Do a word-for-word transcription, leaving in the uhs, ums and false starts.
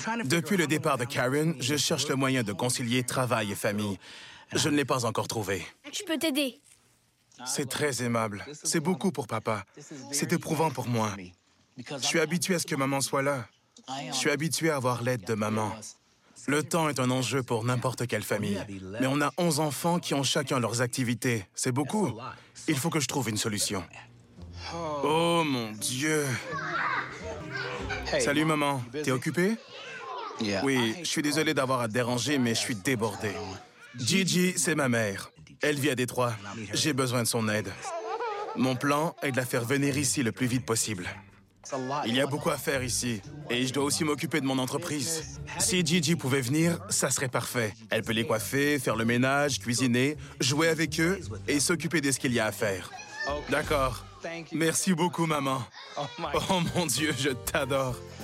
Depuis le départ de Karen, je cherche le moyen de concilier travail et famille. Je ne l'ai pas encore trouvé. Je peux t'aider. C'est très aimable. C'est beaucoup pour papa. C'est éprouvant pour moi. Je suis habitué à ce que maman soit là. Je suis habitué à avoir l'aide de maman. Le temps est un enjeu pour n'importe quelle famille. Mais on a onze enfants qui ont chacun leurs activités. C'est beaucoup. Il faut que je trouve une solution. Oh mon Dieu! Salut maman, t'es occupée? Oui, je suis désolé d'avoir à te déranger, mais je suis débordé. Gigi, c'est ma mère. Elle vit à Détroit. J'ai besoin de son aide. Mon plan est de la faire venir ici le plus vite possible. Il y a beaucoup à faire ici, et je dois aussi m'occuper de mon entreprise. Si Gigi pouvait venir, ça serait parfait. Elle peut les coiffer, faire le ménage, cuisiner, jouer avec eux et s'occuper de ce qu'il y a à faire. D'accord. Merci beaucoup, maman. Oh mon Dieu, je t'adore.